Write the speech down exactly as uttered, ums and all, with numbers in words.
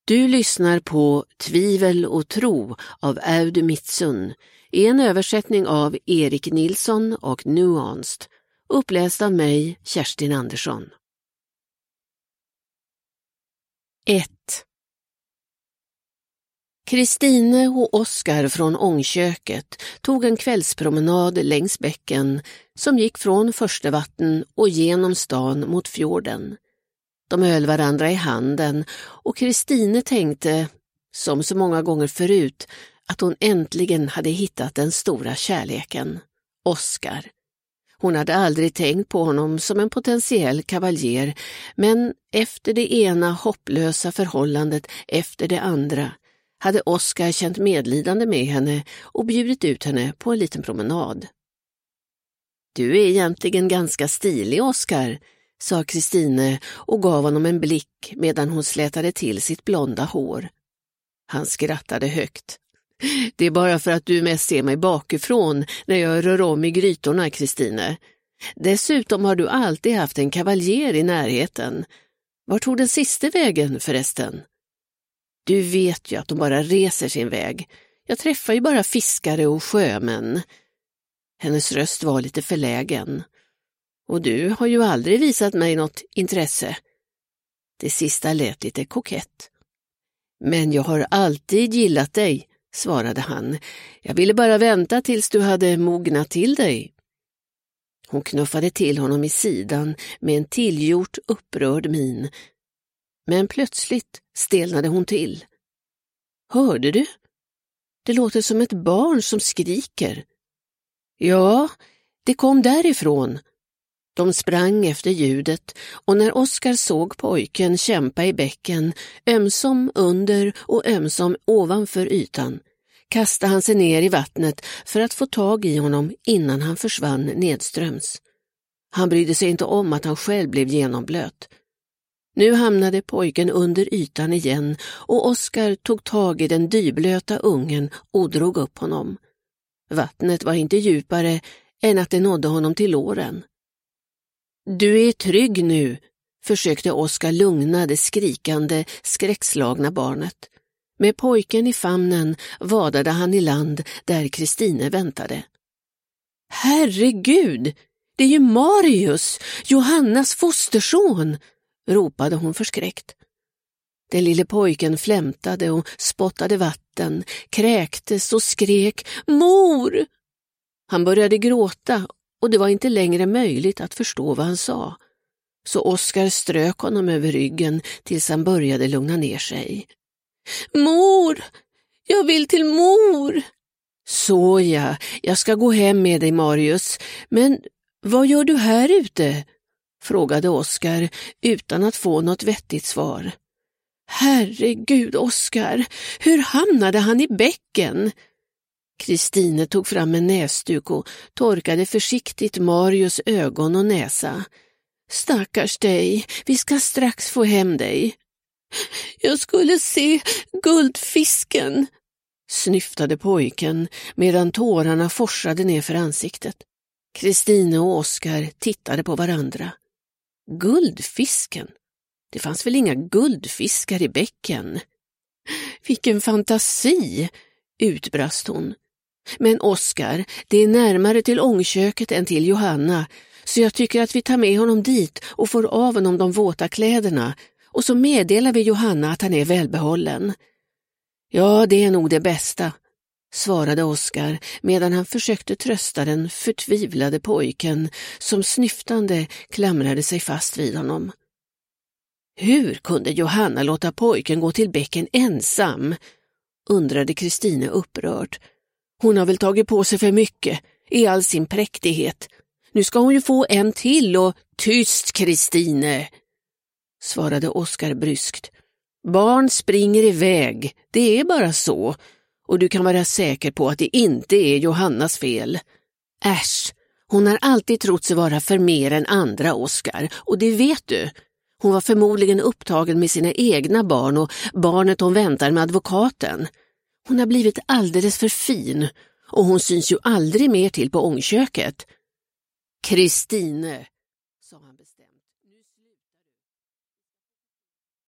Du lyssnar på Tvivel och tro av Audu Mitsun i en översättning av Erik Nilsson och Nuanced, uppläst av mig, Kerstin Andersson. ett. Kristine och Oskar från Ångköket tog en kvällspromenad längs bäcken som gick från Förstevatten och genom stan mot fjorden. De höll varandra i handen och Kristine tänkte, som så många gånger förut, att hon äntligen hade hittat den stora kärleken, Oskar. Hon hade aldrig tänkt på honom som en potentiell kavaljer, men efter det ena hopplösa förhållandet efter det andra hade Oskar känt medlidande med henne och bjudit ut henne på en liten promenad. Du är egentligen ganska stilig, Oskar, sa Kristine och gav honom en blick medan hon slätade till sitt blonda hår. Han skrattade högt. Det är bara för att du mest ser mig bakifrån när jag rör om i grytorna, Kristine. Dessutom har du alltid haft en kavaljer i närheten. Vart tog den sista vägen förresten? Du vet ju att de bara reser sin väg. Jag träffar ju bara fiskare och sjömän. Hennes röst var lite förlägen. Och du har ju aldrig visat mig något intresse. Det sista lät lite kokett. Men jag har alltid gillat dig, svarade han. Jag ville bara vänta tills du hade mognat till dig. Hon knuffade till honom i sidan med en tillgjort upprörd min. Men plötsligt stelnade hon till. Hörde du? Det låter som ett barn som skriker. Ja, det kom därifrån. De sprang efter ljudet och när Oskar såg pojken kämpa i bäcken, ömsom under och ömsom ovanför ytan, kastade han sig ner i vattnet för att få tag i honom innan han försvann nedströms. Han brydde sig inte om att han själv blev genomblöt. Nu hamnade pojken under ytan igen och Oskar tog tag i den dyblöta ungen och drog upp honom. Vattnet var inte djupare än att det nådde honom till låren. Du är trygg nu, försökte Oskar lugna det skrikande, skräckslagna barnet. Med pojken i famnen vadade han i land där Kristine väntade. Herregud, det är ju Marius, Johannas fosterson, ropade hon förskräckt. Den lille pojken flämtade och spottade vatten, kräktes och skrek mor. Han började gråta och det var inte längre möjligt att förstå vad han sa. Så Oskar strök honom över ryggen tills han började lugna ner sig. Mor, jag vill till mor. Så ja, jag ska gå hem med dig, Marius. Men vad gör du här ute? Frågade Oskar utan att få något vettigt svar. Herregud, Oskar, hur hamnade han i bäcken? Kristine tog fram en näsduk och torkade försiktigt Marius ögon och näsa. Stackars dig, vi ska strax få hem dig. Jag skulle se guldfisken, snyftade pojken medan tårarna forsade ner för ansiktet. Kristine och Oskar tittade på varandra. Guldfisken? Det fanns väl inga guldfiskar i bäcken? Vilken fantasi, utbrast hon. Men Oskar, det är närmare till Ångköket än till Johanna, så jag tycker att vi tar med honom dit och får av honom de våta kläderna, och så meddelar vi Johanna att han är välbehållen. Ja, det är nog det bästa, svarade Oskar medan han försökte trösta den förtvivlade pojken som snyftande klamrade sig fast vid honom. Hur kunde Johanna låta pojken gå till bäcken ensam? Undrade Kristine upprörd. Hon har väl tagit på sig för mycket i all sin präktighet. Nu ska hon ju få en till och tyst, Kristine, svarade Oskar bryskt. Barn springer iväg, det är bara så. Och du kan vara säker på att det inte är Johannas fel. Äsch, hon har alltid trott sig vara för mer än andra, Oskar, och det vet du. Hon var förmodligen upptagen med sina egna barn och barnet hon väntar med advokaten. Hon har blivit alldeles för fin och hon syns ju aldrig mer till på Ångköket. Kristine,